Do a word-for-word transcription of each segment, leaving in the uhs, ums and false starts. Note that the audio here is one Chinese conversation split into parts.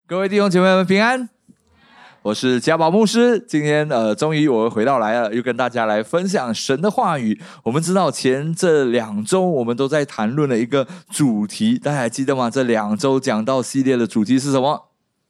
各位弟兄姐妹们平安，我是家宝牧师。今天呃，终于我回到来了，又跟大家来分享神的话语。我们知道前这两周我们都在谈论了一个主题，大家还记得吗？这两周讲到系列的主题是什么？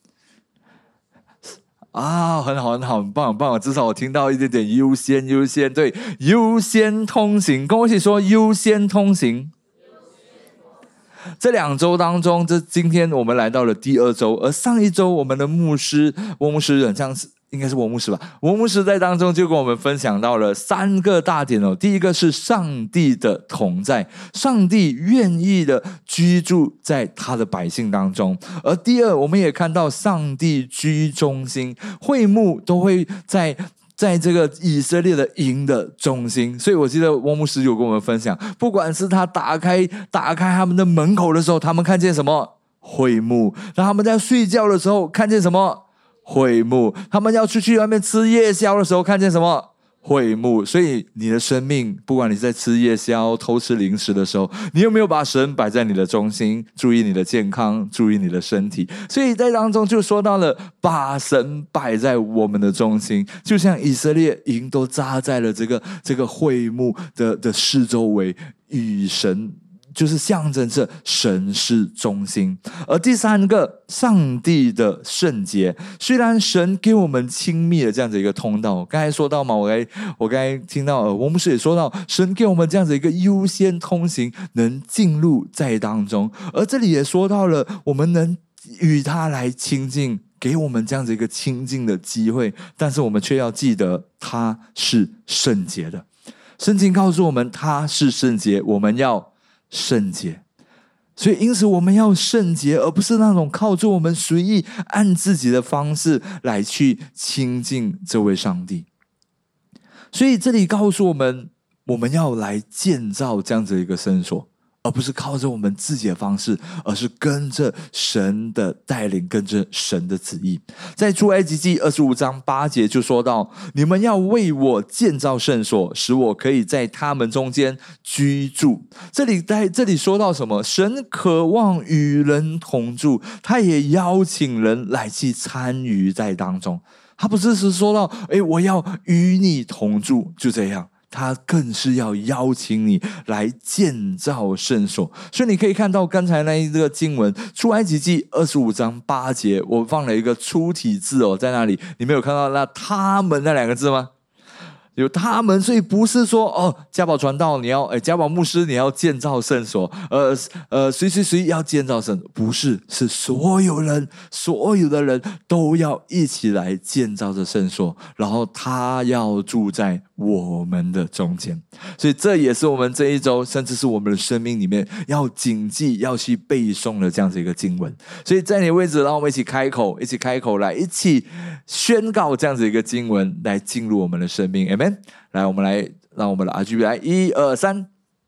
啊，很好很好，很棒很棒，至少我听到一点点优先优先，对，优先通行，跟我一起说优先通行。这两周当中，这今天我们来到了第二周，而上一周我们的牧师翁牧师很像是应该是翁牧师吧，翁牧师在当中就跟我们分享到了三个大点哦。第一个是上帝的同在，上帝愿意的居住在他的百姓当中。而第二，我们也看到上帝居中心，会幕都会在在这个以色列的营的中心。所以我记得翁牧师有跟我们分享，不管是他打开打开他们的门口的时候，他们看见什么？会幕。然后他们在睡觉的时候看见什么？会幕。他们要出去外面吃夜宵的时候看见什么？会幕。所以你的生命，不管你在吃夜宵偷吃零食的时候，你有没有把神摆在你的中心？注意你的健康，注意你的身体。所以在当中就说到了把神摆在我们的中心，就像以色列营都扎在了这个这个会幕的的四周围，与神就是象征着神是中心。而第三个，上帝的圣洁。虽然神给我们亲密的这样子一个通道，刚才说到嘛，我刚才我刚才听到呃，我们是也说到神给我们这样子一个优先通行，能进入在当中。而这里也说到了我们能与他来亲近，给我们这样子一个亲近的机会，但是我们却要记得他是圣洁的。圣经告诉我们他是圣洁，我们要圣洁。所以因此我们要圣洁，而不是那种靠着我们随意按自己的方式来去亲近这位上帝。所以这里告诉我们，我们要来建造这样子一个圣所，而不是靠着我们自己的方式，而是跟着神的带领，跟着神的旨意。在出埃及记二十五章八节就说到，你们要为我建造圣所，使我可以在他们中间居住。这里在这里说到什么？神渴望与人同住，他也邀请人来去参与在当中。他不是是说到诶我要与你同住就这样，他更是要邀请你来建造圣所。所以你可以看到刚才那一个经文出埃及记二十五章八节，我放了一个粗体字哦，在那里你没有看到那他们那两个字吗？有他们，所以不是说哦，家宝传道你要，哎，家宝牧师你要建造圣所，呃呃，谁谁谁要建造圣所，不是，是所有人，所有的人都要一起来建造这圣所，然后他要住在我们的中间。所以这也是我们这一周，甚至是我们的生命里面要谨记、要去背诵的这样子一个经文。所以在你的位置，让我们一起开口，一起开口来，一起宣告这样子一个经文，来进入我们的生命。Amen。来，我们来，让我们的 R G B 来，一二三，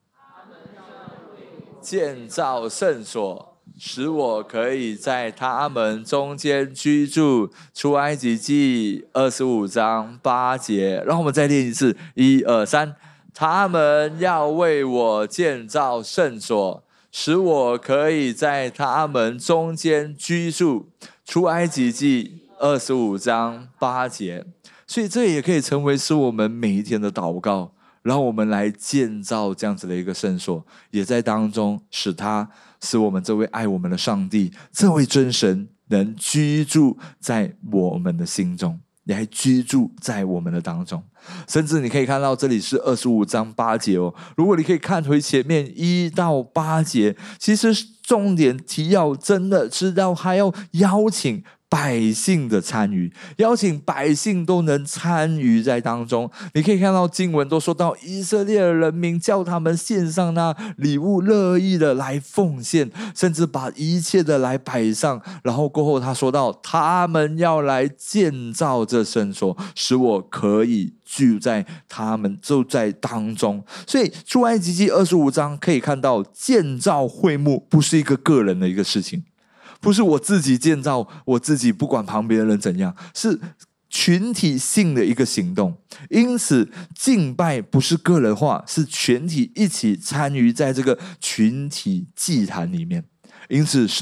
建造圣所，使我可以在他们中间居住。出埃及记二十五章八节，让我们再练一次，一二三，他们要为我建造圣所，使我可以在他们中间居住。出埃及记二十五章八节。所以这也可以成为是我们每一天的祷告，然后我们来建造这样子的一个圣所，也在当中使他使我们这位爱我们的上帝，这位真神能居住在我们的心中，也还居住在我们的当中。甚至你可以看到这里是二十五章八节哦，如果你可以看回前面一到八节，其实重点提要真的知道还要邀请百姓的参与，邀请百姓都能参与在当中。你可以看到经文都说到以色列的人民叫他们献上那礼物，乐意的来奉献，甚至把一切的来摆上。然后过后他说到他们要来建造这圣所，使我可以住在他们就在当中。所以出埃及记二十五章可以看到，建造会幕不是一个个人的一个事情，不是我自己建造，我自己不管旁边的人怎样，是群体性的一个行动。因此敬拜不是个人化，是全体一起参与在这个群体祭坛里面。因此神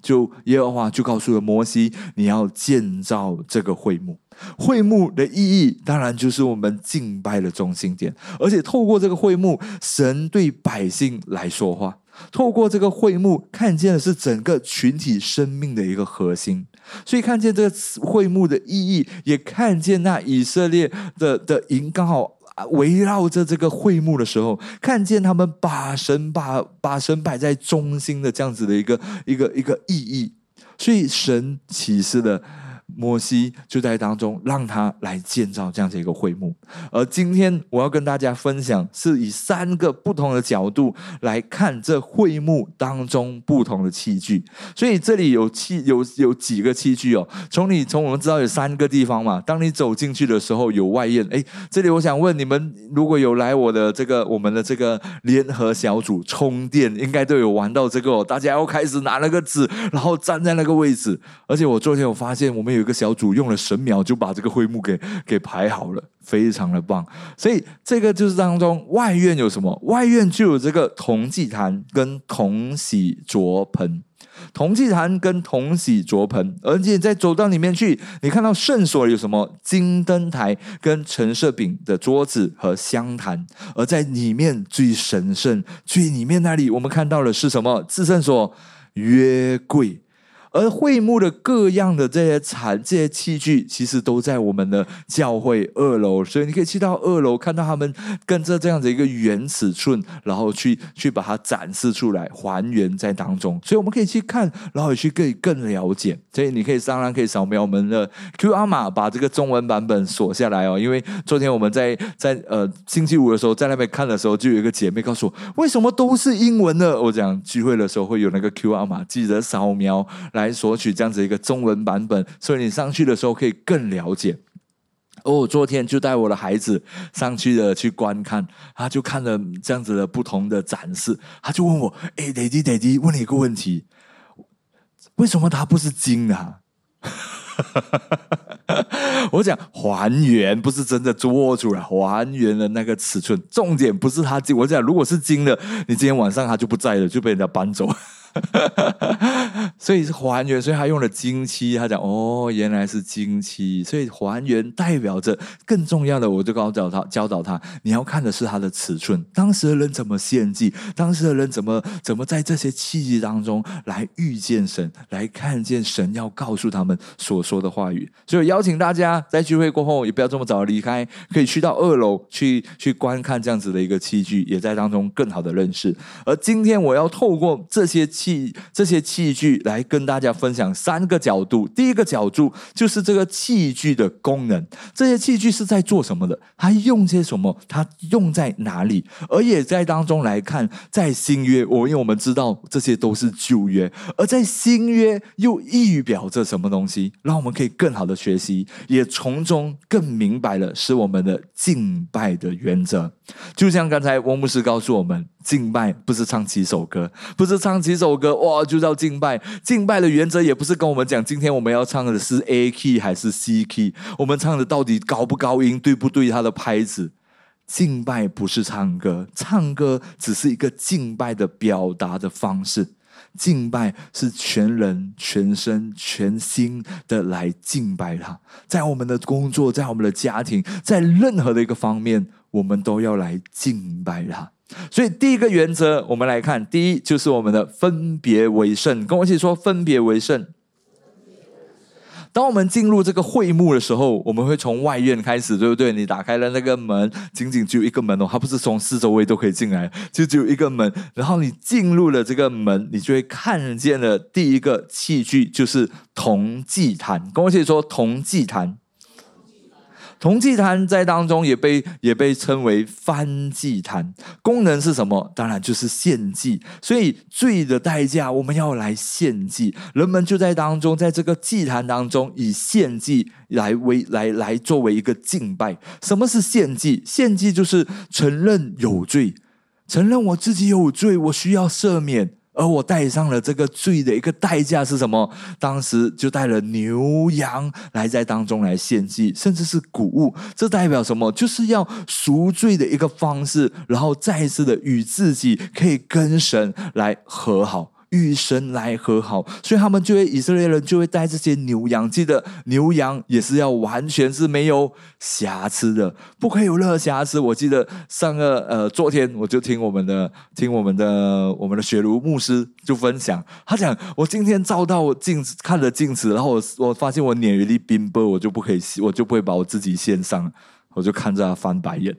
就耶和华就告诉了摩西，你要建造这个会幕。会幕的意义当然就是我们敬拜的中心点，而且透过这个会幕，神对百姓来说话，透过这个会幕看见的是整个群体生命的一个核心。所以看见这个会幕的意义，也看见那以色列的的营刚好围绕着这个会幕的时候，看见他们把神把把神摆在中心的这样子的一个一个一个意义。所以神启示了摩西，就在当中让他来建造这样的一个会幕。而今天我要跟大家分享，是以三个不同的角度来看这会幕当中不同的器具。所以这里有器有有几个器具哦。从你从我们知道有三个地方嘛，当你走进去的时候有外院。哎，这里我想问你们，如果有来我的这个我们的这个联合小组充电，应该都有玩到这个哦。大家要开始拿那个纸，然后站在那个位置。而且我昨天有发现，我们有有一个小组用了十秒就把这个会幕给给排好了，非常的棒。所以这个就是当中外院有什么？外院就有这个铜祭坛跟铜洗濯盆，铜祭坛跟铜洗濯盆。而且在走到里面去，你看到圣所有什么？金灯台跟陈设饼的桌子和香坛。而在里面最神圣最里面那里，我们看到的是什么？至圣所约柜。而会幕的各样的这些产这些器具，其实都在我们的教会二楼，所以你可以去到二楼，看到他们跟着这样的一个原尺寸，然后去去把它展示出来，还原在当中。所以我们可以去看，然后也去可以更了解。所以你可以当然可以扫描我们的 Q R 码，把这个中文版本锁下来哦。因为昨天我们在在呃星期五的时候在那边看的时候，就有一个姐妹告诉我，为什么都是英文的？我讲聚会的时候会有那个 Q R 码，记得扫描来来索取这样子一个中文版本，所以你上去的时候可以更了解。而我昨天就带我的孩子上去的去观看，他就看了这样子的不同的展示，他就问我：哎，爹地爹地，问你一个问题，为什么它不是金啊？我讲还原，不是真的做出来，还原了那个尺寸。重点不是它金，我讲如果是金的，你今天晚上它就不在了，就被人家搬走。所以是还原，所以他用了金漆，他讲哦，原来是金漆，所以还原代表着更重要的，我就教导他，教导他，你要看的是它的尺寸，当时的人怎么献祭，当时的人怎么怎么在这些器具当中来遇见神，来看见神要告诉他们所说的话语。所以邀请大家在聚会过后也不要这么早离开，可以去到二楼去去观看这样子的一个器具，也在当中更好的认识。而今天我要透过这些器这些器具来跟大家分享三个角度。第一个角度就是这个器具的功能，这些器具是在做什么的，它用些什么，它用在哪里，而也在当中来看，在新约，我因为我们知道这些都是旧约，而在新约又预表着什么东西，让我们可以更好的学习，也从中更明白了是我们的敬拜的原则。就像刚才翁牧师告诉我们，敬拜不是唱几首歌，不是唱几首歌哇就叫敬拜。敬拜的原则也不是跟我们讲今天我们要唱的是 A key 还是 C key， 我们唱的到底高不高音，对不对它的拍子。敬拜不是唱歌，唱歌只是一个敬拜的表达的方式，敬拜是全人全身全心的来敬拜他。在我们的工作，在我们的家庭，在任何的一个方面，我们都要来敬拜他。所以第一个原则我们来看，第一就是我们的分别为圣，跟我一起说分别为圣。当我们进入这个会幕的时候，我们会从外院开始，对不对？你打开了那个门，仅仅只有一个门哦，它不是从四周围都可以进来，就只有一个门。然后你进入了这个门，你就会看见了第一个器具，就是铜祭坛。跟我一起说铜祭坛。铜祭坛在当中也被也被称为燔祭坛，功能是什么？当然就是献祭。所以罪的代价我们要来献祭，人们就在当中，在这个祭坛当中以献祭来为来来作为一个敬拜。什么是献祭？献祭就是承认有罪，承认我自己有罪，我需要赦免。而我带上了这个罪的一个代价是什么？当时就带了牛羊来在当中来献祭，甚至是谷物。这代表什么？就是要赎罪的一个方式，然后再一次的与自己可以跟神来和好， 与神来和好，所以他们就会以色列人就会带这些牛羊，记得牛羊也是要完全是没有瑕疵的，不可以有任何瑕疵。我记得上个呃昨天我就听我们的听我们的我们的雪茹牧师就分享，他讲我今天照到镜子看了镜子，然后我我发现我脸有一粒冰波，我就不可以我就不会把我自己献上，我就看着他翻白眼。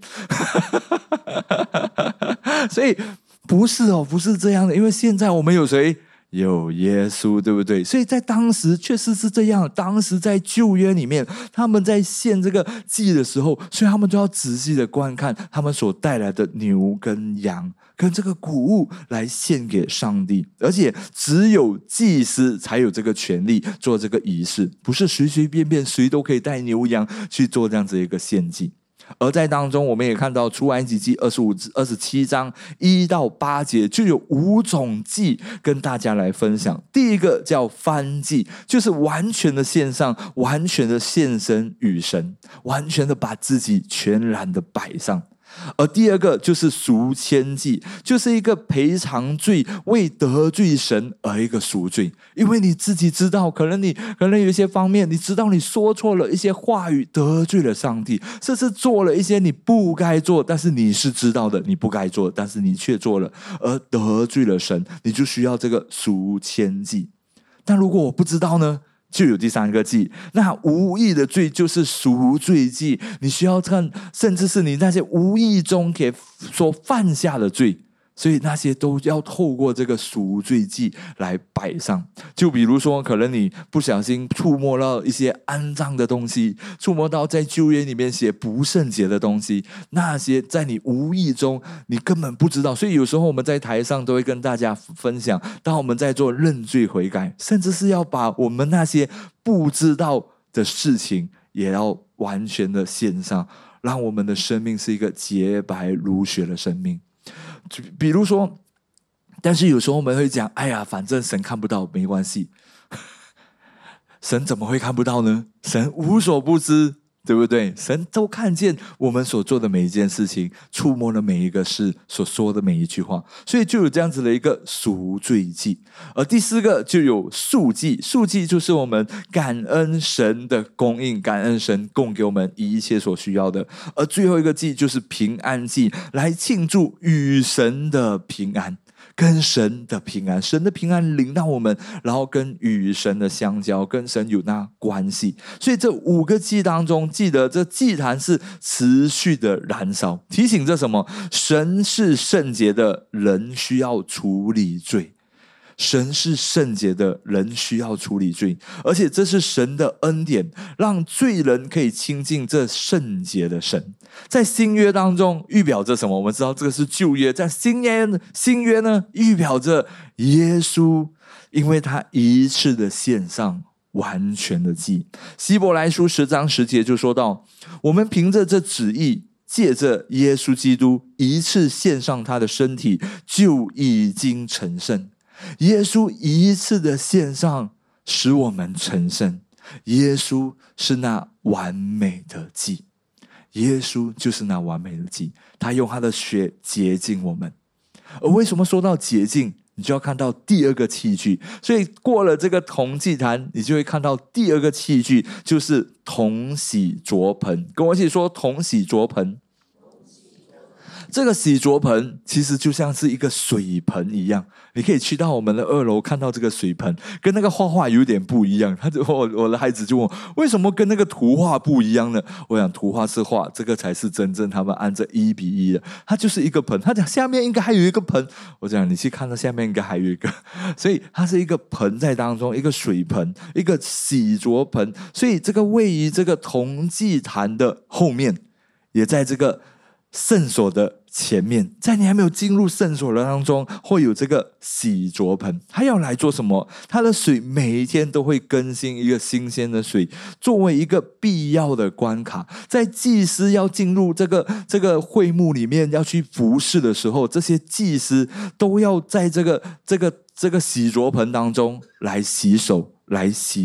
所以不是哦，不是这样的，因为现在我们有谁？有耶稣，对不对？所以在当时确实是这样，当时在旧约里面，他们在献这个祭的时候，所以他们都要仔细的观看他们所带来的牛跟羊跟这个谷物来献给上帝，而且只有祭司才有这个权利做这个仪式，不是随随便便谁都可以带牛羊去做这样子一个献祭。而在当中我们也看到出埃及记二十五、二十七章一到八节就有五种祭跟大家来分享。第一个叫燔祭，就是完全的献上，完全的献身与神，完全的把自己全然的摆上。而第二个就是赎愆祭，就是一个赔偿罪，为得罪神而一个赎罪。因为你自己知道，可能你可能有一些方面，你知道你说错了一些话语，得罪了上帝，甚至做了一些你不该做，但是你是知道的你不该做，但是你却做了，而得罪了神，你就需要这个赎愆祭。但如果我不知道呢？就有第三个祭，那无意的罪就是赎罪祭，你需要看，甚至是你那些无意中给所犯下的罪，所以那些都要透过这个赎罪祭来摆上。就比如说可能你不小心触摸到一些肮脏的东西，触摸到在旧约里面写不圣洁的东西，那些在你无意中你根本不知道。所以有时候我们在台上都会跟大家分享，当我们在做认罪悔改，甚至是要把我们那些不知道的事情也要完全的献上，让我们的生命是一个洁白如雪的生命。比如说，但是有时候我们会讲，哎呀，反正神看不到，没关系。神怎么会看不到呢？神无所不知，对不对？神都看见我们所做的每一件事情，触摸的每一个事，所说的每一句话，所以就有这样子的一个赎罪祭。而第四个就有赎祭，赎祭就是我们感恩神的供应，感恩神供给我们一切所需要的。而最后一个祭就是平安祭，来庆祝与神的平安，跟神的平安，神的平安临到我们，然后跟与神的相交，跟神有那关系。所以这五个祭当中，记得这祭坛是持续的燃烧，提醒着什么？神是圣洁的，人需要处理罪。神是圣洁的，人需要处理罪，而且这是神的恩典，让罪人可以亲近这圣洁的神。在新约当中预表着什么？我们知道这个是旧约，在新约新约呢，预表着耶稣，因为他一次的献上完全的祭。希伯来书十章十节就说到，我们凭着这旨意，借着耶稣基督一次献上他的身体，就已经成圣。耶稣一次的献上使我们成圣，耶稣是那完美的祭，耶稣就是那完美的祭，他用他的血洁净我们。而为什么说到洁净，你就要看到第二个器具，所以过了这个铜祭坛，你就会看到第二个器具，就是铜洗濯盆。跟我一起说，铜洗濯盆。这个洗濯盆其实就像是一个水盆一样，你可以去到我们的二楼看到这个水盆，跟那个画画有点不一样。他就我我的孩子就问我，为什么跟那个图画不一样呢？我想图画是画，这个才是真正他们按着一比一的。它就是一个盆，他讲下面应该还有一个盆，我讲你去看到下面应该还有一个，所以它是一个盆在当中，一个水盆，一个洗濯盆。所以这个位于这个铜祭坛的后面，也在这个圣所的前面，在你还没有进入圣所的当中，会有这个洗濯盆，它要来做什么？它的水每一天都会更新一个新鲜的水，作为一个必要的关卡。在祭司要进入这个这个会幕里面要去服侍的时候，这些祭司都要在这个这个这个洗濯盆当中来洗手，来洗脚。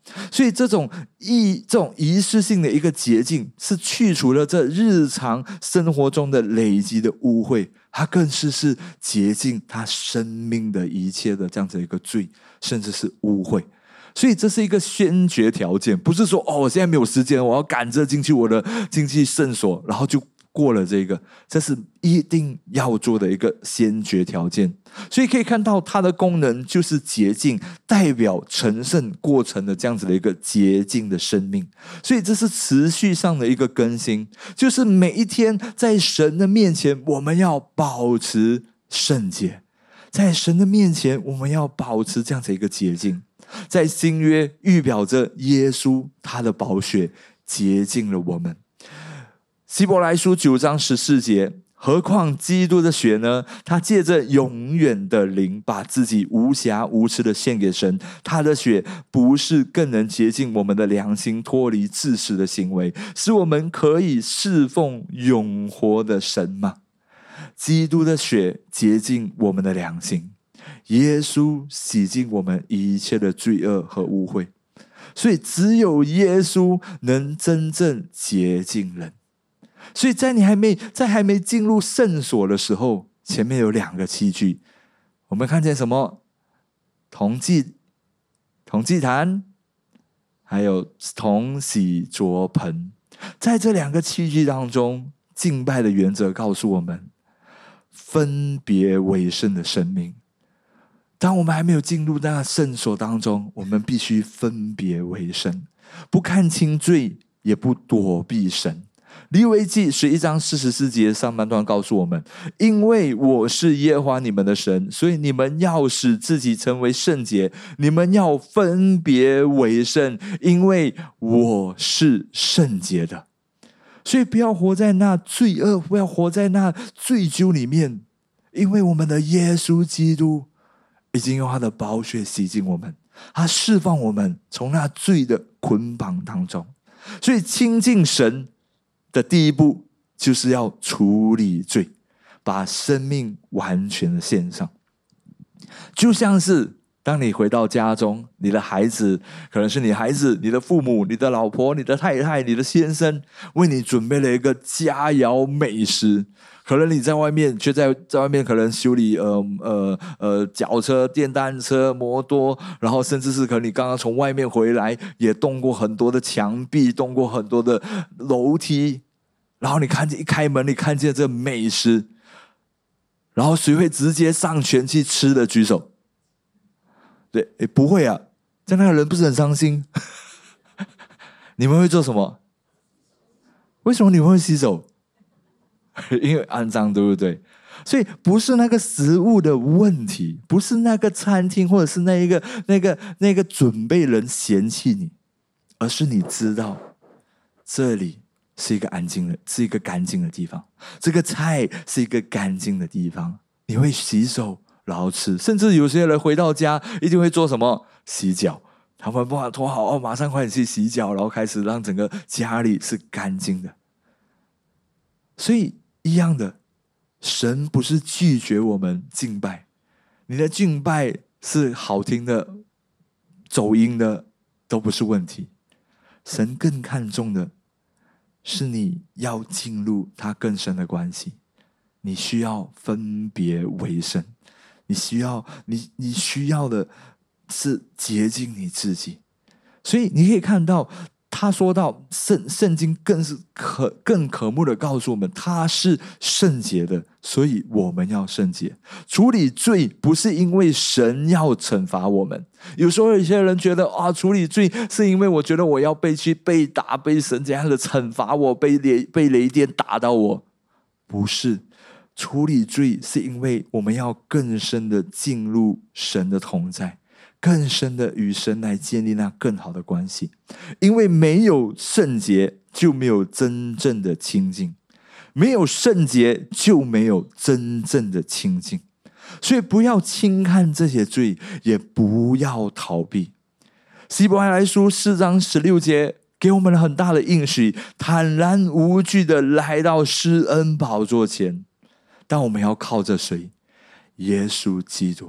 所以这种仪这种仪式性的一个洁净，是去除了这日常生活中的累积的污秽，它更是是洁净他生命的一切的这样子一个罪，甚至是污秽。所以这是一个先决条件，不是说哦，我现在没有时间，我要赶着进去我的进去圣所，然后就过了这个，这是一定要做的一个先决条件。所以可以看到它的功能就是洁净，代表成圣过程的这样子的一个洁净的生命。所以这是持续上的一个更新，就是每一天在神的面前我们要保持圣洁，在神的面前我们要保持这样子一个洁净。在新约预表着耶稣他的宝血洁净了我们。希伯来书九章十四节，何况基督的血呢？他借着永远的灵把自己无瑕无疵的献给神，他的血不是更能洁净我们的良心，脱离自私的行为，使我们可以侍奉永活的神吗？基督的血洁净我们的良心，耶稣洗净我们一切的罪恶和污秽，所以只有耶稣能真正洁净人。所以在你还没在还没进入圣所的时候，前面有两个器具，我们看见什么？铜祭铜祭坛，还有铜洗濯盆。在这两个器具当中，敬拜的原则告诉我们，分别为圣的生命。当我们还没有进入那圣所当中，我们必须分别为圣，不看轻罪，也不躲避神。利未记十一章四十四节上半段告诉我们，因为我是耶和华你们的神，所以你们要使自己成为圣洁，你们要分别为圣，因为我是圣洁的。所以不要活在那罪恶，不要活在那罪疚里面，因为我们的耶稣基督已经用他的宝血洗净我们，他释放我们从那罪的捆绑当中。所以亲近神的第一步就是要处理罪，把生命完全的献上。就像是当你回到家中，你的孩子，可能是你孩子，你的父母，你的老婆，你的太太，你的先生，为你准备了一个佳肴美食。可能你在外面却在在外面可能修理呃呃呃脚车、电单车、摩托，然后甚至是可能你刚刚从外面回来，也动过很多的墙壁，动过很多的楼梯，然后你看见一开门，你看见这美食，然后谁会直接上前去吃的？举手。对，诶，不会啊，这样那个人不是很伤心？你们会做什么？为什么你们会洗手？因为肮脏，对不对？所以不是那个食物的问题，不是那个餐厅或者是那一个那个那个准备人嫌弃你，而是你知道这里是一个安静的，是一个干净的地方，这个菜是一个干净的地方，你会洗手然后吃。甚至有些人回到家一定会做什么？洗脚。他们把拖好，哦，马上快点去洗脚，然后开始让整个家里是干净的。所以一样的，神不是拒绝我们敬拜，你的敬拜是好听的、走音的都不是问题。神更看重的是你要进入他更深的关系，你需要分别为圣，你需要你你需要的是洁净你自己。所以你可以看到他说到圣圣经更是可更可慕的告诉我们，他是圣洁的，所以我们要圣洁。处理罪不是因为神要惩罚我们。有时候有些人觉得啊，处理罪是因为我觉得我要被去被打，被神这样的惩罚我，被雷被雷电打到我。不是，处理罪是因为我们要更深的进入神的同在，更深的与神来建立那更好的关系。因为没有圣洁就没有真正的亲近，没有圣洁就没有真正的亲近。所以不要轻看这些罪，也不要逃避。希伯来书四章十六节给我们了很大的应许，坦然无惧的来到施恩宝座前。但我们要靠着谁？耶稣基督。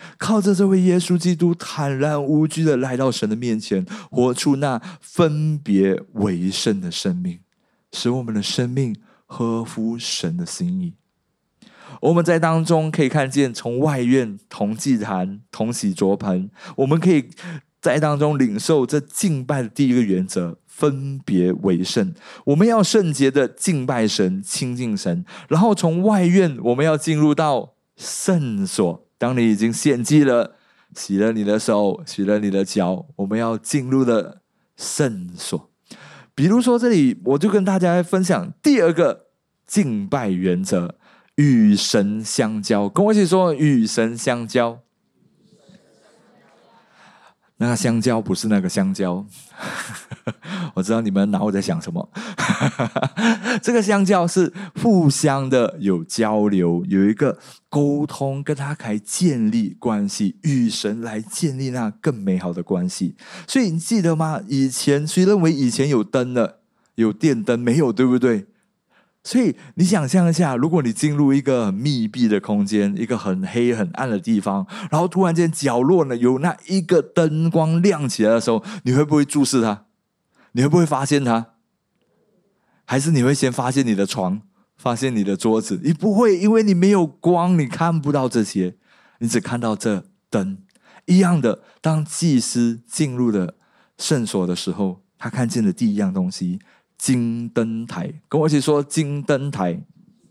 靠着这位耶稣基督坦然无惧的来到神的面前，活出那分别为圣的生命，使我们的生命合乎神的心意。我们在当中可以看见，从外院同祭坛同洗濯盆，我们可以在当中领受这敬拜的第一个原则，分别为圣。我们要圣洁的敬拜神，亲近神。然后从外院我们要进入到圣所，当你已经献祭了，洗了你的手，洗了你的脚，我们要进入了圣所。比如说这里我就跟大家分享第二个敬拜原则，与神相交。跟我一起说，与神相交。那个香蕉不是那个香蕉我知道你们脑在想什么这个香蕉是互相的有交流，有一个沟通，跟他可以建立关系，与神来建立那更美好的关系。所以你记得吗？以前谁认为以前有灯的，有电灯？没有，对不对？所以你想象一下，如果你进入一个很密闭的空间，一个很黑很暗的地方，然后突然间角落呢有那一个灯光亮起来的时候，你会不会注视它？你会不会发现它？还是你会先发现你的床，发现你的桌子？你不会，因为你没有光，你看不到这些，你只看到这灯。一样的，当祭司进入了圣所的时候，他看见的第一样东西，金灯台。跟我一起说，金灯台。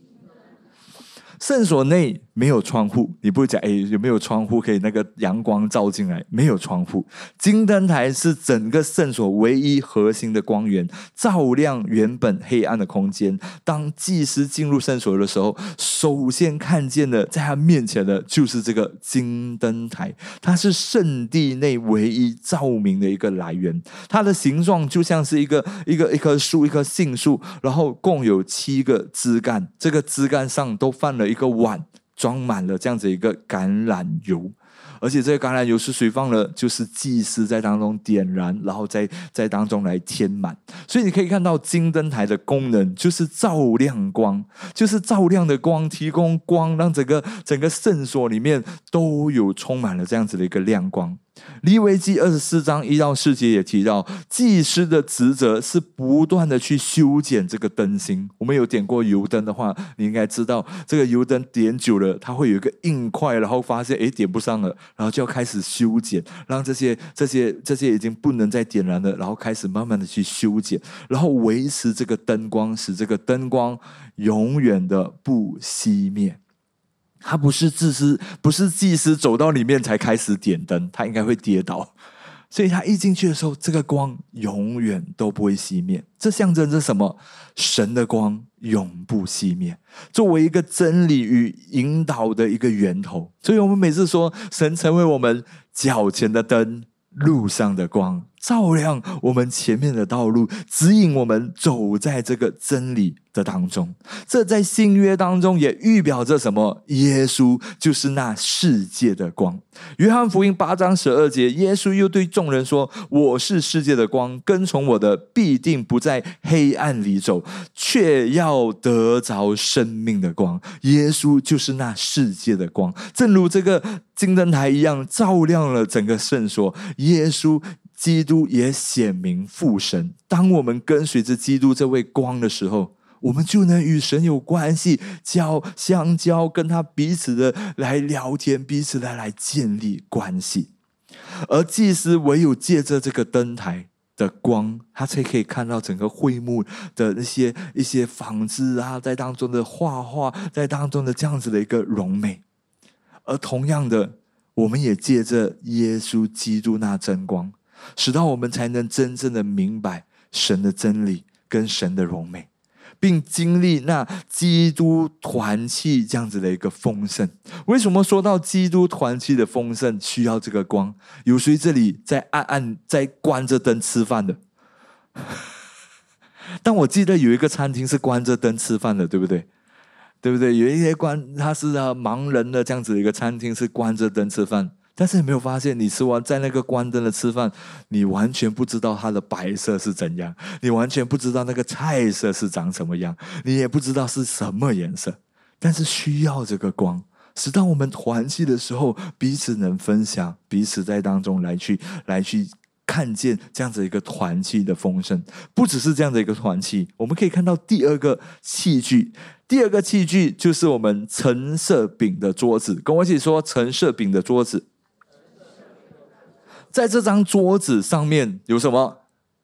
圣所内没有窗户，你不会讲哎，有没有窗户可以那个阳光照进来？没有窗户。金灯台是整个圣所唯一核心的光源，照亮原本黑暗的空间。当祭司进入圣所的时候，首先看见的在他面前的就是这个金灯台，它是圣地内唯一照明的一个来源。它的形状就像是一个一个一棵树，一棵杏树，然后共有七个枝干，这个枝干上都放了一个碗，装满了这样子一个橄榄油。而且这个橄榄油是谁放了？就是祭司在当中点燃，然后在在当中来填满。所以你可以看到金灯台的功能就是照亮光，就是照亮的光，提供光，让整个整个圣所里面都有充满了这样子的一个亮光。利未记二十四章一到四节也提到，祭司的职责是不断的去修剪这个灯芯。我们有点过油灯的话，你应该知道，这个油灯点久了，它会有一个硬块，然后发现诶点不上了，然后就要开始修剪，让这些这些这些已经不能再点燃了，然后开始慢慢的去修剪，然后维持这个灯光，使这个灯光永远的不熄灭。他不是祭司，不是祭司走到里面才开始点灯，他应该会跌倒。所以他一进去的时候，这个光永远都不会熄灭。这象征着什么？神的光永不熄灭，作为一个真理与引导的一个源头。所以我们每次说，神成为我们脚前的灯，路上的光，照亮我们前面的道路，指引我们走在这个真理的当中。这在新约当中也预表着什么？耶稣就是那世界的光。约翰福音八章十二节，耶稣又对众人说，我是世界的光，跟从我的必定不在黑暗里走，却要得着生命的光。耶稣就是那世界的光，正如这个金灯台一样，照亮了整个圣所。耶稣基督也显明父神。当我们跟随着基督这位光的时候，我们就能与神有关系，交相交，跟他彼此的来聊天，彼此的来建立关系。而祭司唯有借着这个灯台的光，他才可以看到整个会幕的那些一些纺织啊，在当中的画画，在当中的这样子的一个荣美。而同样的，我们也借着耶稣基督那真光，使到我们才能真正的明白神的真理跟神的荣美，并经历那基督团契这样子的一个丰盛。为什么说到基督团契的丰盛需要这个光？有谁这里在暗暗在关着灯吃饭的？但我记得有一个餐厅是关着灯吃饭的，对不对？对不对？有一些关他是盲人的这样子的一个餐厅是关着灯吃饭。但是你没有发现，你吃完在那个关灯的吃饭，你完全不知道它的白色是怎样，你完全不知道那个菜色是长什么样，你也不知道是什么颜色，但是需要这个光， 使当我们团契的时候，彼此能分享，彼此在当中来去来去看见这样子一个团契的丰盛。不只是这样的一个团契，我们可以看到第二个器具，第二个器具就是我们陈设饼的桌子。跟我一起说，陈设饼的桌子。在这张桌子上面有什么？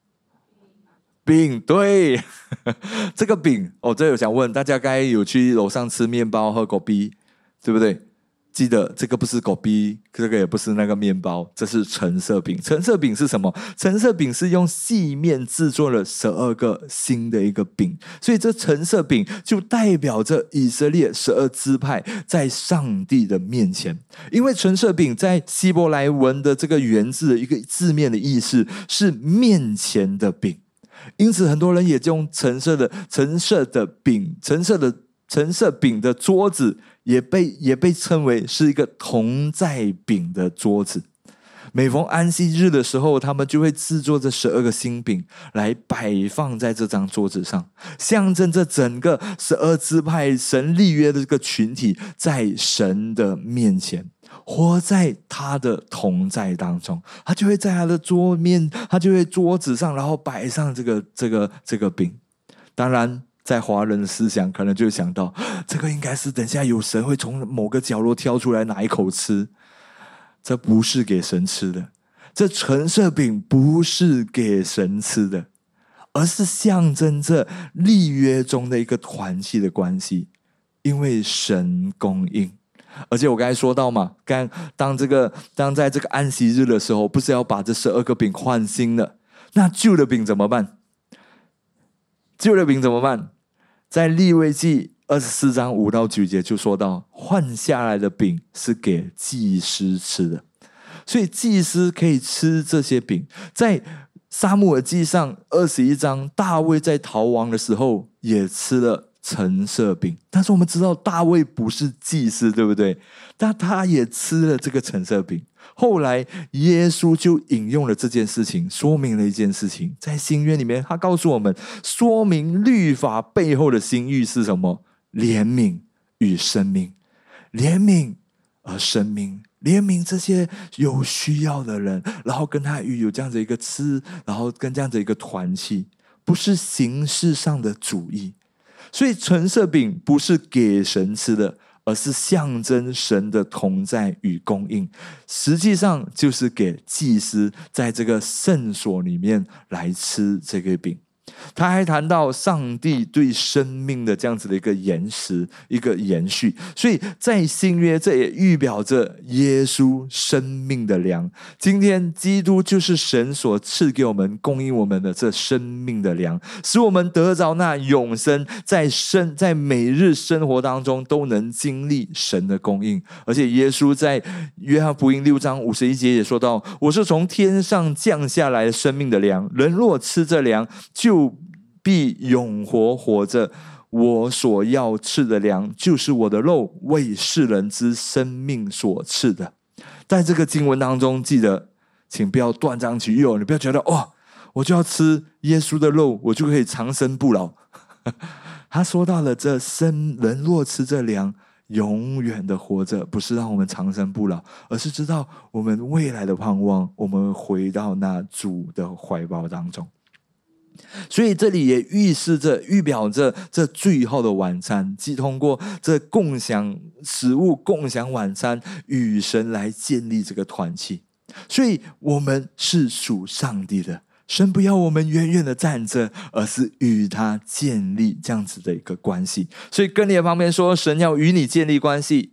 饼，对。这个饼，哦，这有想问大家，该有去楼上吃面包喝果啤，对不对？记得这个不是果啤，这个也不是那个面包，这是陈设饼。陈设饼是什么？陈设饼是用细面制作了十二个新的一个饼，所以这陈设饼就代表着以色列十二支派在上帝的面前。因为陈设饼在希伯来文的这个原字的一个字面的意思是面前的饼，因此很多人也用陈设的陈设的饼，陈设的陈设饼的桌子也被也被称为是一个同在饼的桌子。每逢安息日的时候，他们就会制作这十二个新饼来摆放在这张桌子上，象征着整个十二支派神立约的这个群体在神的面前，活在他的同在当中。他就会在他的桌面，他就会桌子上，然后摆上这个这个这个饼。当然在华人的思想可能就想到，这个应该是等下有神会从某个角落挑出来拿一口吃，这不是给神吃的。这陈设饼不是给神吃的，而是象征着立约中的一个团契的关系，因为神供应。而且我刚才说到嘛，刚当这个当在这个安息日的时候，不是要把这十二个饼换新的，那旧的饼怎么办？旧的饼怎么办？在利未记二十四章五到九节就说到，换下来的饼是给祭司吃的，所以祭司可以吃这些饼。在撒母耳记上二十一章，大卫在逃亡的时候也吃了陈设饼，但是我们知道大卫不是祭司，对不对？但他也吃了这个陈设饼。后来耶稣就引用了这件事情，说明了一件事情，在新约里面他告诉我们，说明律法背后的心意是什么？怜悯与生命，怜悯而生命，怜悯这些有需要的人，然后跟他有这样子一个吃，然后跟这样子一个团契，不是形式上的主义。所以陈设饼不是给神吃的，而是象征神的同在与供应，实际上就是给祭司在这个圣所里面来吃这个饼。他还谈到上帝对生命的这样子的一个延时，一个延续，所以在新约这也预表着耶稣生命的粮。今天基督就是神所赐给我们供应我们的这生命的粮，使我们得着那永生，在生在每日生活当中都能经历神的供应。而且耶稣在约翰福音六章五十一节也说到，我是从天上降下来的生命的粮，人若吃这粮就必永活活着，我所要吃的粮就是我的肉，为世人之生命所赐的。在这个经文当中，记得请不要断章取义，你不要觉得哦，我就要吃耶稣的肉，我就可以长生不老。他说到了这生人若吃这粮永远的活着，不是让我们长生不老，而是知道我们未来的盼望，我们回到那主的怀抱当中。所以这里也预示着预表着这最后的晚餐，即通过这共享食物共享晚餐与神来建立这个团契。所以我们是属上帝的，神不要我们远远的站着，而是与他建立这样子的一个关系。所以跟你的旁边说，神要与你建立关系。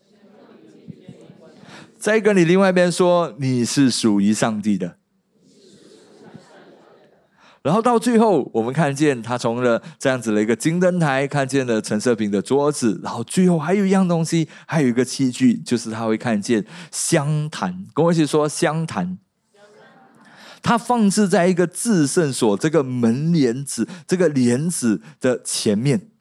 再跟你另外一边说，你是属于上帝的。然后到最后我们看见他从了这样子的一个金灯台，看见了陈设饼的桌子，然后最后还有一样东西，还有一个器具，就是他会看见香坛。跟我一起说香坛。它放置在一个至圣所这个门帘子这个帘子的前面，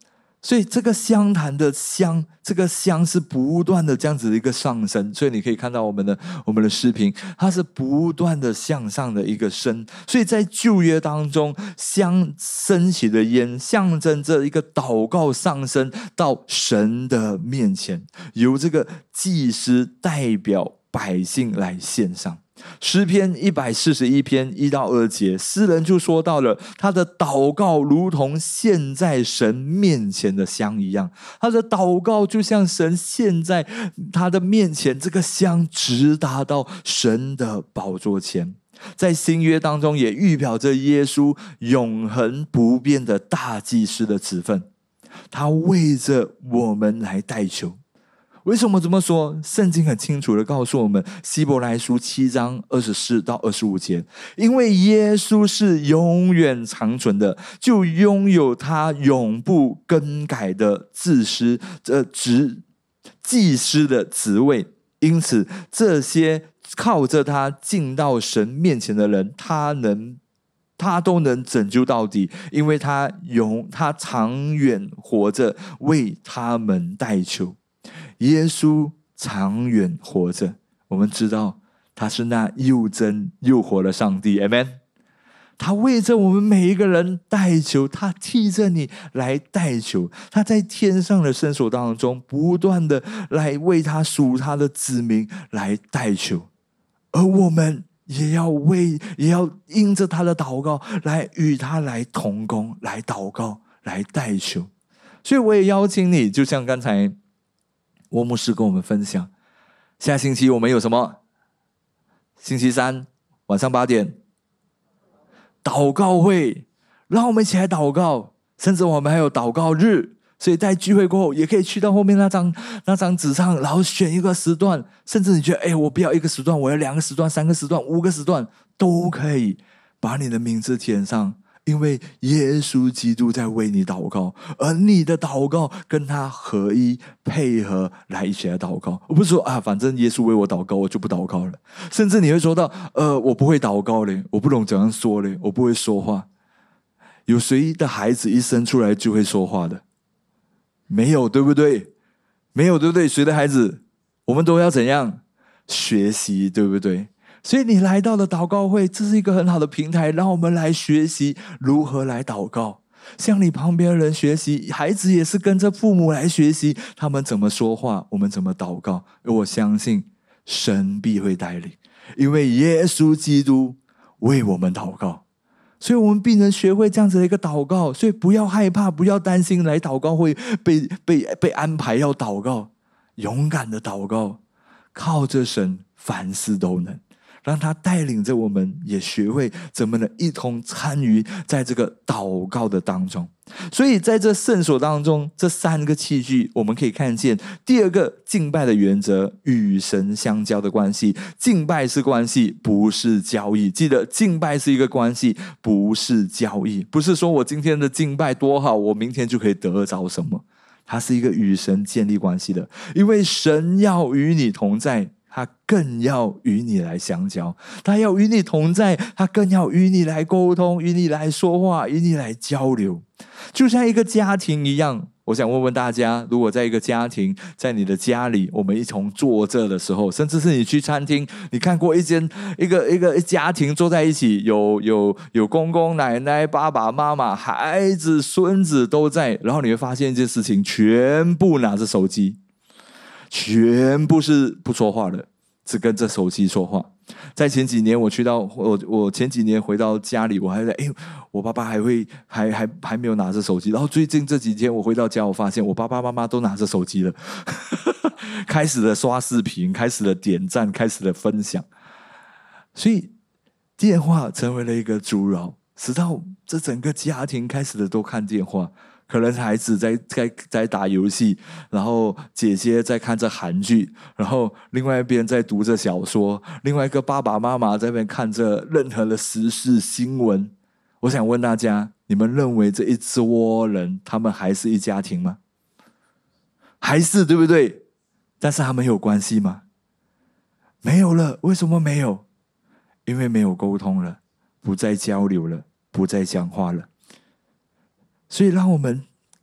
所以这个香坛的香，这个香是不断的这样子的一个上升，所以你可以看到我们的我们的视频，它是不断的向上的一个升。所以在旧约当中，香升起的烟象征着一个祷告上升到神的面前，由这个祭司代表百姓来献上。诗篇一百四十一篇一到二节，诗人就说到了他的祷告如同献在神面前的香一样，他的祷告就像神献在他的面前，这个香直达到神的宝座前。在新约当中也预表着耶稣永恒不变的大祭司的职分，他为着我们来代求。为什么这么说？圣经很清楚的告诉我们，希伯来书七章二十四到二十五节，因为耶稣是永远长存的，就拥有他永不更改的祭司这职祭司的职位，因此这些靠着他进到神面前的人，他能他都能拯救到底，因为他永他长远活着，为他们代求。耶稣长远活着，我们知道他是那又真又活的上帝 Amen。 他为着我们每一个人代求，他替着你来代求，他在天上的圣所当中不断的来为他属他的子民来代求，而我们也要为也要因着他的祷告来与他来同工，来祷告，来代求。所以我也邀请你，就像刚才沃牧师跟我们分享，下星期我们有什么？星期三晚上八点祷告会，让我们一起来祷告，甚至我们还有祷告日，所以在聚会过后也可以去到后面那张那张纸上，然后选一个时段，甚至你觉得哎，我不要一个时段，我要两个时段、三个时段、五个时段都可以，把你的名字填上，因为耶稣基督在为你祷告，而你的祷告跟他合一配合来一起来祷告。我不是说啊，反正耶稣为我祷告，我就不祷告了。甚至你会说到，呃，我不会祷告嘞，我不懂怎样说嘞，我不会说话。有谁的孩子一生出来就会说话的？没有，对不对？没有，对不对？谁的孩子？我们都要怎样学习，对不对？所以你来到了祷告会，这是一个很好的平台，让我们来学习如何来祷告，向你旁边的人学习，孩子也是跟着父母来学习，他们怎么说话，我们怎么祷告。而我相信神必会带领，因为耶稣基督为我们祷告，所以我们必能学会这样子的一个祷告。所以不要害怕，不要担心来祷告会被被被安排要祷告，勇敢的祷告，靠着神凡事都能，让他带领着我们，也学会怎么能一同参与在这个祷告的当中。所以在这圣所当中，这三个器具我们可以看见，第二个敬拜的原则，与神相交的关系。敬拜是关系，不是交易。记得敬拜是一个关系，不是交易。不是说我今天的敬拜多好，我明天就可以得着什么。它是一个与神建立关系的，因为神要与你同在，他更要与你来相交，他要与你同在，他更要与你来沟通，与你来说话，与你来交流。就像一个家庭一样，我想问问大家，如果在一个家庭，在你的家里，我们一同坐着的时候，甚至是你去餐厅，你看过一间一个一个家庭坐在一起，有有有公公奶奶、爸爸妈妈、孩子、孙子都在，然后你会发现一件事情，全部拿着手机，全部是不说话的，只跟着手机说话。在前几年我去到我我前几年回到家里，我还在哎，我爸爸还会还还还没有拿着手机。然后最近这几天我回到家，我发现我爸爸妈妈都拿着手机了，开始了刷视频，开始了点赞，开始了分享。所以电话成为了一个阻扰，直到这整个家庭开始了都看电话。可能孩子在在在打游戏，然后姐姐在看着韩剧，然后另外一边在读着小说，另外一个爸爸妈妈在那边看着任何的时事新闻。我想问大家，你们认为这一撮人他们还是一家庭吗？还是，对不对？但是他们有关系吗？没有了。为什么没有？因为没有沟通了，不再交流了，不再讲话了。所以让我们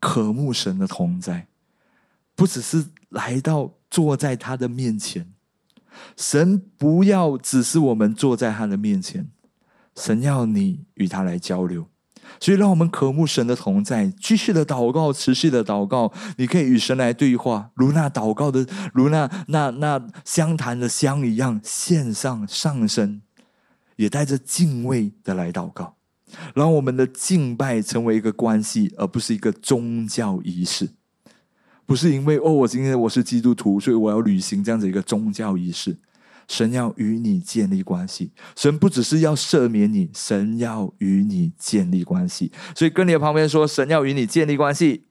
渴慕神的同在，不只是来到坐在他的面前。神不要只是我们坐在他的面前，神要你与他来交流。所以让我们渴慕神的同在，继续的祷告，持续的祷告。你可以与神来对话，如那祷告的，如那那那香坛的香一样，献上上升，也带着敬畏的来祷告。让我们的敬拜成为一个关系，而不是一个宗教仪式。不是因为哦，我今天我是基督徒，所以我要履行这样子一个宗教仪式。神要与你建立关系，神不只是要赦免你，神要与你建立关系。所以跟你的旁边说，神要与你建立关系。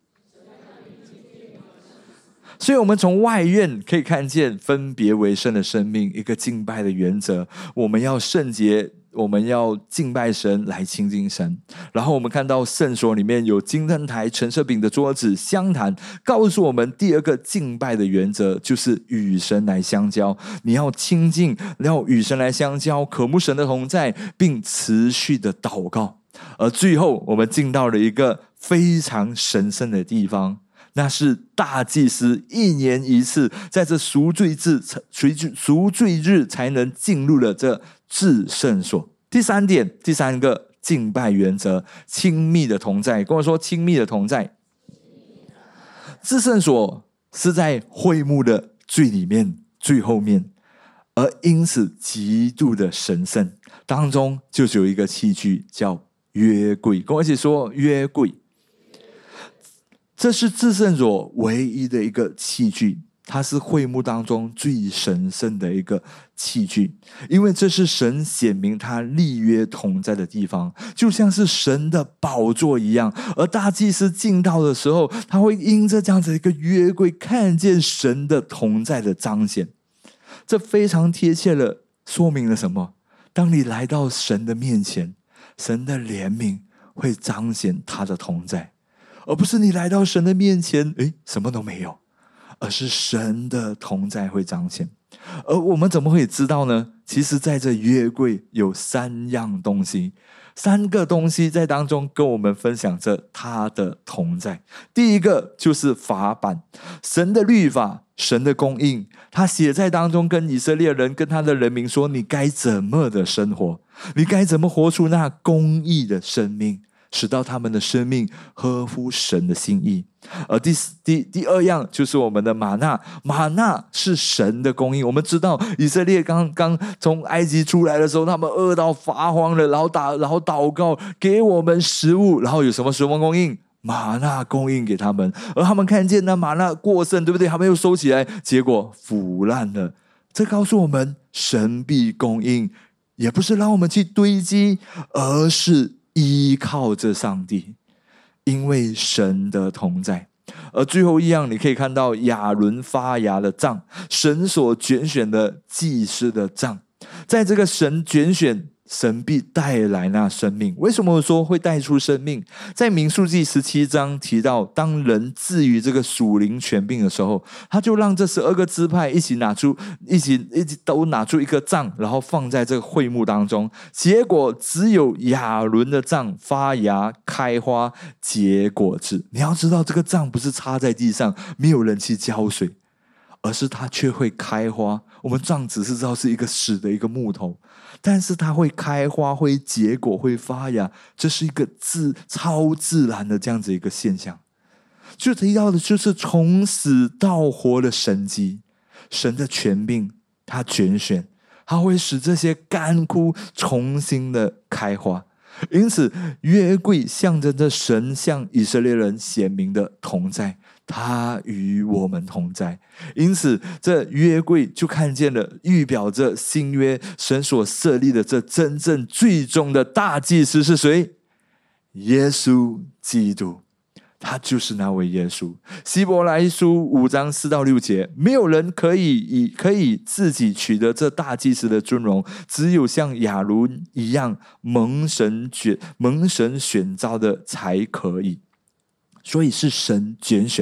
所以我们从外院可以看见分别为圣的生命，一个敬拜的原则。我们要圣洁，我们要敬拜神，来亲近神。然后我们看到圣所里面有金灯台、陈设饼的桌子、香坛，告诉我们第二个敬拜的原则就是与神来相交。你要亲近，要与神来相交，渴慕神的同在，并持续的祷告。而最后我们进到了一个非常神圣的地方，那是大祭司一年一次在这赎罪日赎罪日才能进入了这至圣所。第三点，第三个敬拜原则，亲密的同在。跟我说，亲密的同在。至圣所是在会幕的最里面、最后面，而因此极度的神圣。当中就是有一个器具叫约柜。跟我一起说，约柜。这是至圣所唯一的一个器具，它是会幕当中最神圣的一个器具，因为这是神显明他立约同在的地方，就像是神的宝座一样。而大祭司进到的时候，他会因着这样子一个约柜看见神的同在的彰显。这非常贴切的说明了什么？当你来到神的面前，神的怜悯会彰显他的同在，而不是你来到神的面前，诶，什么都没有，而是神的同在会彰显。而我们怎么会知道呢？其实在这约柜有三样东西，三个东西在当中跟我们分享着他的同在。第一个就是法版，神的律法，神的供应，他写在当中，跟以色列人，跟他的人民说，你该怎么的生活，你该怎么活出那公义的生命，使到他们的生命合乎神的心意。而第第第二样就是我们的玛纳，玛纳是神的供应。我们知道以色列刚刚从埃及出来的时候，他们饿到发慌了，然后打然后祷告，给我们食物，然后有什么食物供应？玛纳供应给他们。而他们看见那玛纳过剩，对不对？他们又收起来，结果腐烂了。这告诉我们，神必供应，也不是让我们去堆积，而是依靠着上帝，因为神的同在。而最后一样，你可以看到亚伦发芽的杖，神所拣选的祭司的杖。在这个神拣选，神必带来那生命。为什么我说会带出生命？在民数记十七章提到，当人至于这个属灵权柄的时候，他就让这十二个支派一起拿出一起一起都拿出一个杖，然后放在这个会幕当中。结果只有亚伦的杖发芽开花结果子。你要知道，这个杖不是插在地上，没有人去浇水，而是它却会开花。我们杖只是知道是一个死的一个木头，但是它会开花，会结果，会发芽，这是一个自超自然的这样子一个现象。就提到的就是从死到活的神迹，神的权柄，他拣选，他会使这些干枯重新的开花。因此约柜象征着神向以色列人显明的同在，他与我们同在。因此这约柜就看见了，预表着新约神所设立的这真正最终的大祭司是谁？耶稣基督，他就是那位耶稣。希伯来书五章四到六节，没有人可以以可以自己取得这大祭司的尊荣，只有像亚伦一样蒙神选蒙神选召的才可以。所以是神拣选的，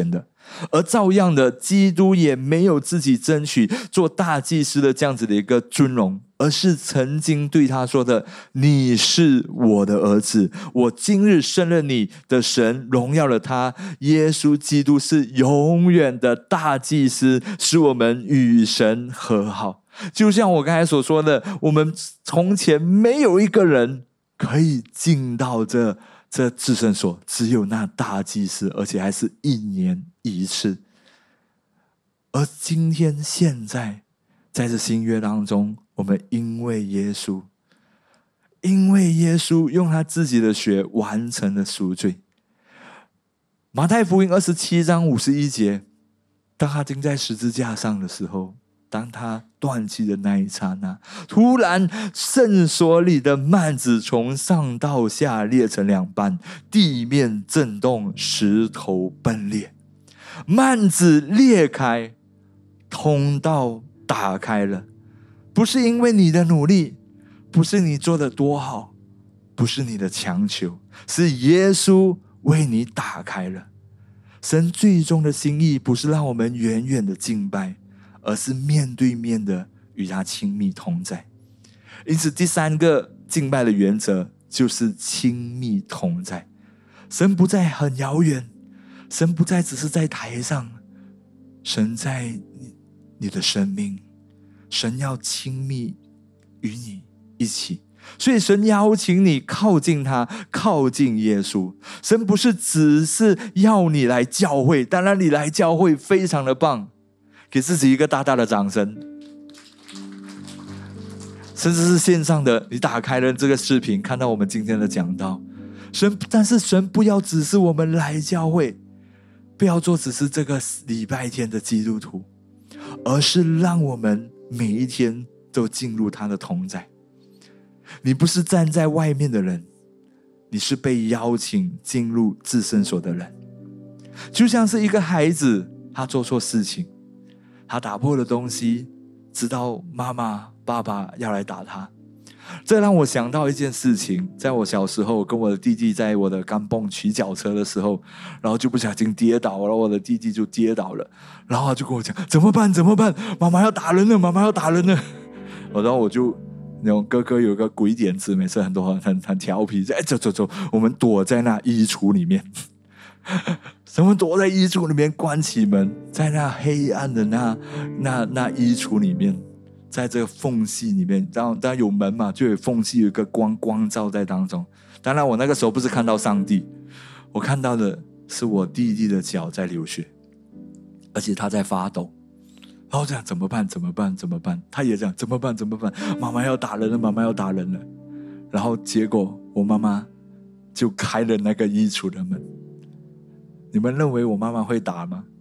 而照样的，基督也没有自己争取做大祭司的这样子的一个尊荣，而是曾经对他说的，你是我的儿子，我今日生了你的神荣耀了他。耶稣基督是永远的大祭司，使我们与神和好。就像我刚才所说的，我们从前没有一个人可以进到这这至圣所，只有那大祭司，而且还是一年一次。而今天现在在这新约当中，我们因为耶稣因为耶稣用他自己的血完成了赎罪。马太福音二十七章五十一节，当他钉在十字架上的时候，当他断气的那一刹那，突然圣所里的幔子从上到下裂成两半，地面震动，石头崩裂，幔子裂开，通道打开了。不是因为你的努力，不是你做得多好，不是你的强求，是耶稣为你打开了。神最终的心意不是让我们远远的敬拜，而是面对面的与他亲密同在。因此第三个敬拜的原则就是亲密同在。神不再很遥远，神不再只是在台上，神在你的生命，神要亲密与你一起。所以神邀请你靠近他，靠近耶稣。神不是只是要你来教会，当然你来教会非常的棒，给自己一个大大的掌声。甚至是线上的，你打开了这个视频，看到我们今天的讲道。神，但是神不要只是我们来教会，不要做只是这个礼拜天的基督徒，而是让我们每一天都进入他的同在。你不是站在外面的人，你是被邀请进入至圣所的人。就像是一个孩子，他做错事情，他打破了东西，知道妈妈爸爸要来打他。这让我想到一件事情，在我小时候跟我的弟弟在我的甘蹦骑脚车的时候，然后就不小心跌倒了，我的弟弟就跌倒了，然后他就跟我讲，怎么办怎么办，妈妈要打人了，妈妈要打人了。然后我就那种哥哥有个鬼点子，每次很多很很调皮，哎，走走走，我们躲在那衣橱里面，我们躲在衣橱里面，关起门，在那黑暗的那那那衣橱里面，在这个缝隙里面，当然有门嘛，就有缝隙，有一个光光照在当中。当然我那个时候不是看到上帝，我看到的是我弟弟的脚在流血，而且他在发抖。然后这样怎么办怎么办怎么办，他也这样怎么办怎么办，妈妈要打人了妈妈要打人了。然后结果我妈妈就开了那个衣橱的门。你们认为我妈妈会打吗？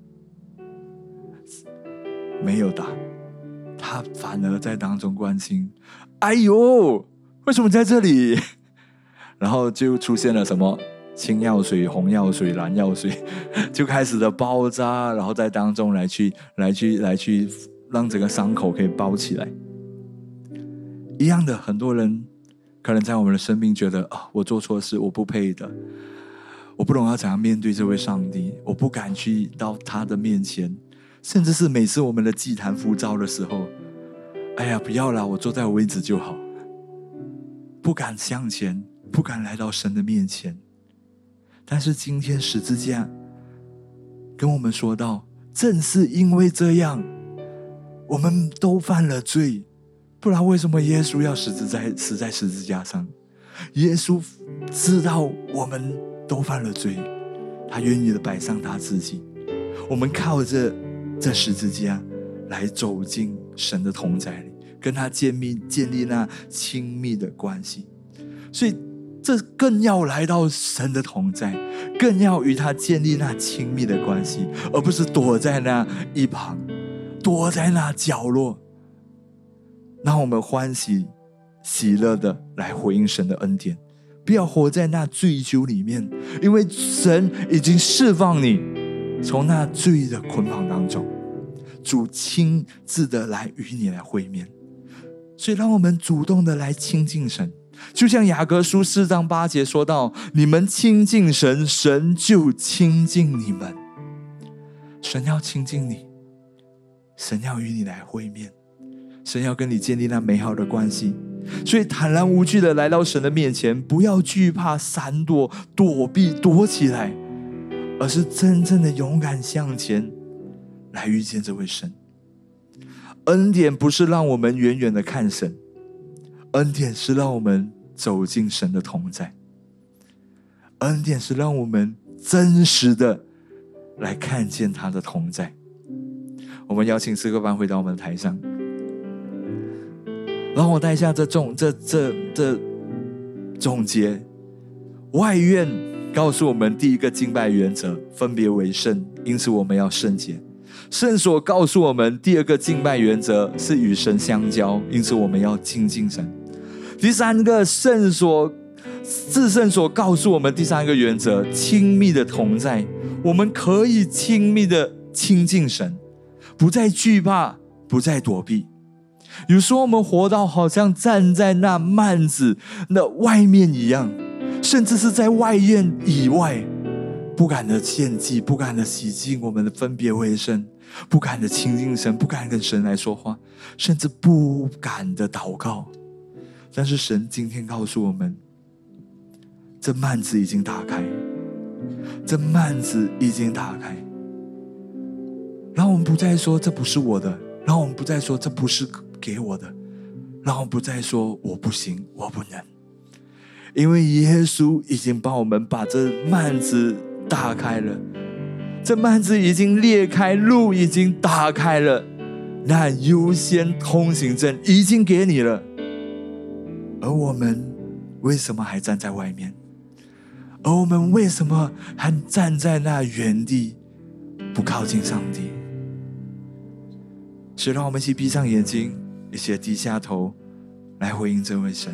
没有打，她反而在当中关心，哎呦为什么在这里。然后就出现了什么青药水、红药水、蓝药水，就开始的包扎，然后在当中来去来去来去让整个伤口可以包起来。一样的，很多人可能在我们的生命觉得啊，我做错事，我不配的，我不懂要怎样面对这位上帝，我不敢去到他的面前，甚至是每次我们的祭坛浮躁的时候，哎呀不要啦，我坐在位置就好，不敢向前，不敢来到神的面前。但是今天十字架跟我们说到，正是因为这样，我们都犯了罪，不然为什么耶稣要死在死在十字架上？耶稣知道我们都犯了罪，他愿意的摆上他自己，我们靠着这十字架来走进神的同在里，跟他建立建立那亲密的关系。所以这更要来到神的同在，更要与他建立那亲密的关系，而不是躲在那一旁，躲在那角落。让我们欢喜喜乐的来回应神的恩典，不要活在那罪疚里面，因为神已经释放你从那罪的捆绑当中，主亲自的来与你来会面。所以让我们主动的来亲近神，就像雅各书四章八节说到，你们亲近神，神就亲近你们。 神要亲近你，神要与你来会面，神要跟你建立那美好的关系。所以坦然无惧的来到神的面前，不要惧怕闪躲躲避躲起来，而是真正的勇敢向前来遇见这位神。恩典不是让我们远远的看神，恩典是让我们走进神的同在，恩典是让我们真实的来看见他的同在。我们邀请诗歌班回到我们的台上，让我带下这总这这这总结。外院告诉我们第一个敬拜原则，分别为圣，因此我们要圣洁。圣所告诉我们第二个敬拜原则是与神相交，因此我们要亲近神。第三个圣所至圣所告诉我们第三个原则，亲密的同在，我们可以亲密的亲近神，不再惧怕，不再躲避。有时候我们活到好像站在那幔子的外面一样，甚至是在外院以外，不敢的献祭，不敢的洗净我们的分别为圣，不敢的亲近神，不敢跟神来说话，甚至不敢的祷告。但是神今天告诉我们，这幔子已经打开，这幔子已经打开，让我们不再说这不是我的，让我们不再说这不是给我的，让我们不再说我不行，我不能，因为耶稣已经帮我们把这幔子打开了，这幔子已经裂开，路已经打开了，那优先通行证已经给你了。而我们为什么还站在外面？而我们为什么还站在那原地，不靠近上帝？所以让我们一起闭上眼睛，一起低下头，来回应这位神。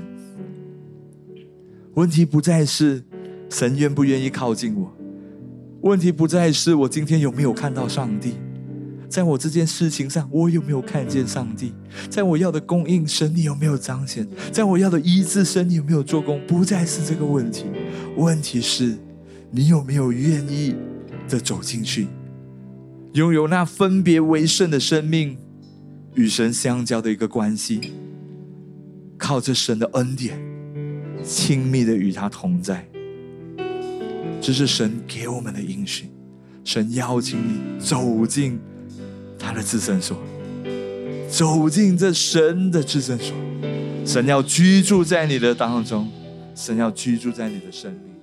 问题不再是神愿不愿意靠近我，问题不再是我今天有没有看到上帝，在我这件事情上我有没有看见上帝，在我要的供应神你有没有彰显，在我要的医治神你有没有做工，不再是这个问题。问题是你有没有愿意的走进去，拥有那分别为圣的生命，与神相交的一个关系，靠着神的恩典亲密的与他同在。这是神给我们的应许，神邀请你走进他的至圣所，走进这神的至圣所，神要居住在你的当中，神要居住在你的生命。